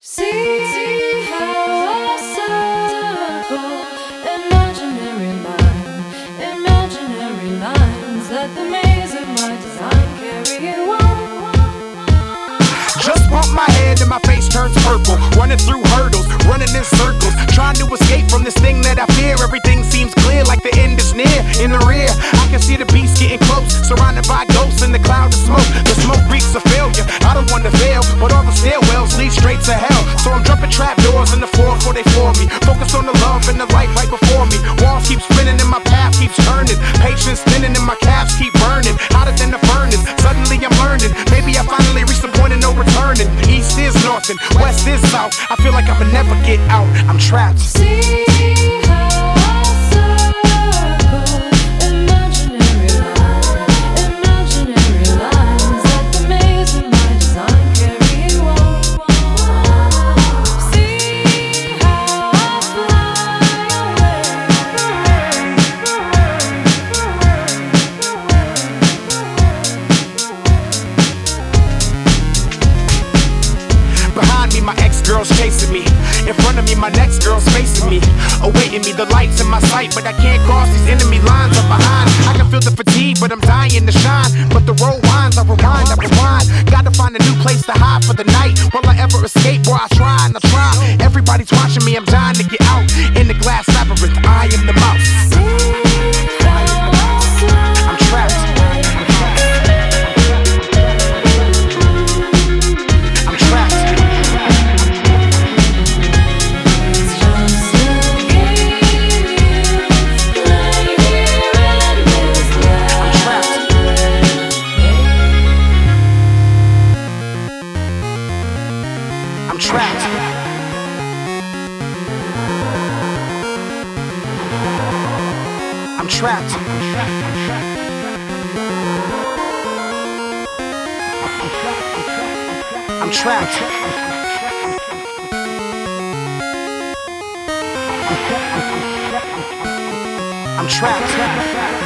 See how I circle imaginary lines. Let the maze of my design carry you on. Just bump my head and my face turns purple. Running through hurdles, running in circles, trying to escape from this thing that I fear. Everything seems clear, like the end is near. In the rear, I can see the beast getting close, surrounded by ghosts in the cloud of smoke. The smoke reeks of failure. I don't want to fail, but all the stairwells lead straight to hell. So I'm jumping trapdoors in the floor before they floor me. Focus on the love and the light right before me. Walls keep spinning and my path keeps turning. Patience thinning and my calves keep burning. Hotter than the furnace, suddenly I'm learning. Maybe I finally reached the point of no returning. East is north and west is south. I feel like I'ma never get out. I'm trapped. See how I circle imaginary lines. Let the maze of my design carry you on. See how I fly Behind me, my ex-girl's chasing me. In front of me, my next girl's facing me. Awaiting me, the lights in my sight, but I can't cross these enemy lines up behind. I can feel the fatigue, but I'm dying to shine. But the road winds, I rewind. Gotta find a new place to hide for the night. Will I ever escape? Boy, I try and I try. Everybody's watching me, I'm dying to get out. In the glass labyrinth, I am the mouse. I'm trapped. I'm trapped. I'm trapped. I'm trapped. I'm trapped. I'm trapped.